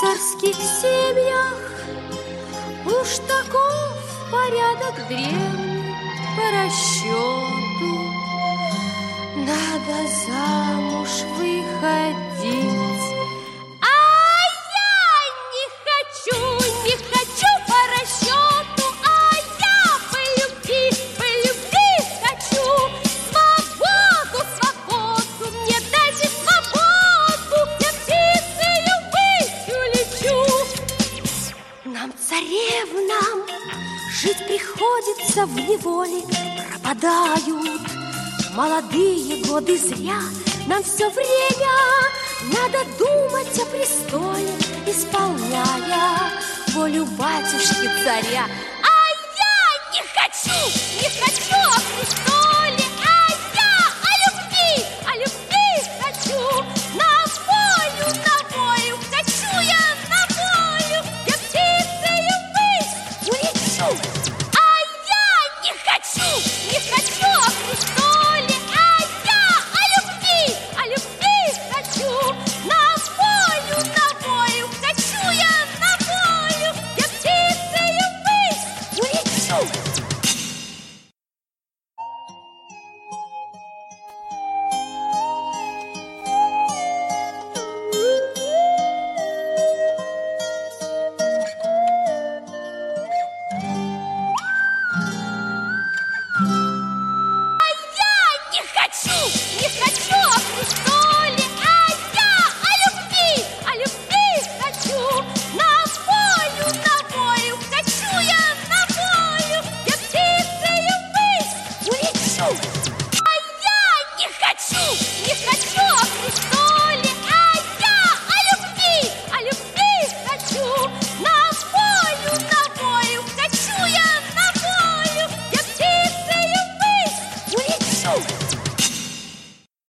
царских семьях уж таков порядок древний по расчету. Надо замуж выходить, а я не хочу по расчету, а я по любви хочу. Свободу, мне дайте свободу, я птицею ввысь улечу. Нам, царевнам, жить приходится в неволе, пропадают молодые годы зря. Нам все время надо думать о престоле, исполняя волю батюшки царя. А я не хочу о престоле, а я о любви хочу. На волю, хочу я на волю, я птицею ввысь улечу. А я не хочу о престоле, а я о любви хочу. На волю, хочу я на волю, я птицею ввысь улечу. Не хочу